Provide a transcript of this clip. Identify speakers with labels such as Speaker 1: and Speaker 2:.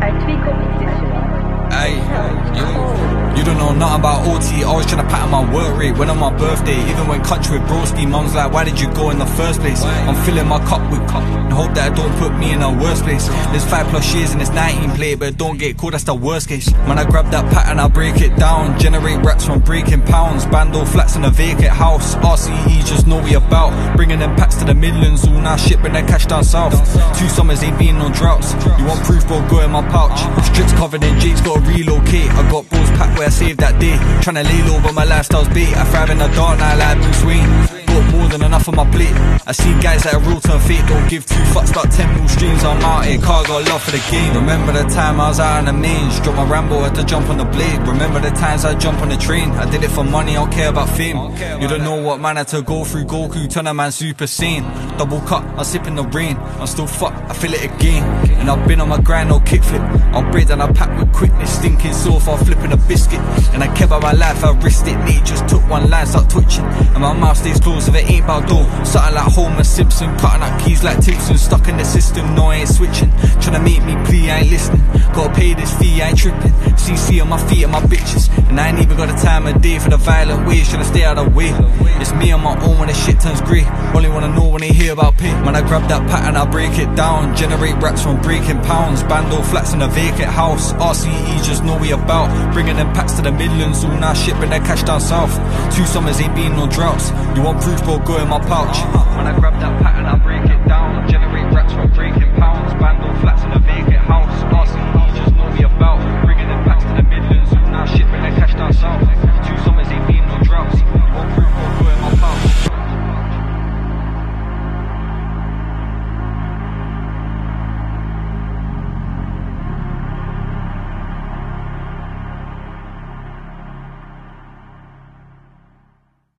Speaker 1: Ay, you don't know nothing about OT. Always trying to pattern my work rate when on my birthday. Even when country with broski, mum's like, why did you go in the first place? I'm filling my cup with cup and hope that it don't put me in a worse place. There's 5+ years and it's 19 plate, but don't get caught, that's the worst case. When I grab that pattern, I break it down. Generate racks from breaking pounds. Bando flats in a vacant house. RCE just know we about. Bringing them packs to the Midlands. All now shit, bring that cash down south. 2 summers ain't been no droughts. You want proof, bro, go in my pouch. Strips covered in Jake's, gotta relocate. I got bros packed where I saved that day. Tryna lay low but my lifestyle's bait. I thrive in the dark now like Bruce Wayne. Got more than enough on my plate. I see guys that are real to fate. Don't give 2 fucks about 10 mil streams. I'm out here, car got love for the game. Remember the time I was out on the mains. Drop my Rambo, had to jump on the blade. Remember the times I jump on the train. I did it for money, I don't care about fame. You don't know what man had to go through. Goku turn a man super sane. Double cut, I sip in the rain. I'm still fucked, I feel it again. And I've been on my grind, no kickflip. I'll break down a pack with quickness. Stinking soft, I'll flipping a biscuit. And I kept by my life, I risked it. Nate just took one line, start twitching. And my mouth stays closed if it ain't about dough. Something like Homer Simpson, cutting up keys like Timpson. Stuck in the system, no I ain't switching. Tryna make me plea, I ain't listening. Gotta pay this fee, I ain't tripping. CC on my feet and my bitches. And I ain't even got the time of day for the violent ways. Should I stay out of the way? It's me on my own when the shit turns grey. Only wanna know when they hear about pay. When I grab that pattern, I break it down. Generate racks from breaking pounds. Bando flats in a vacant house. RCE just know we about. Bringing them packs to the Midlands. All now shit, bring that cash down south. 2 summers ain't been no droughts. You want proof, bro, go in my pouch. When I grab that pattern, I break it down. Generate racks from breaking pounds. Bando flats in a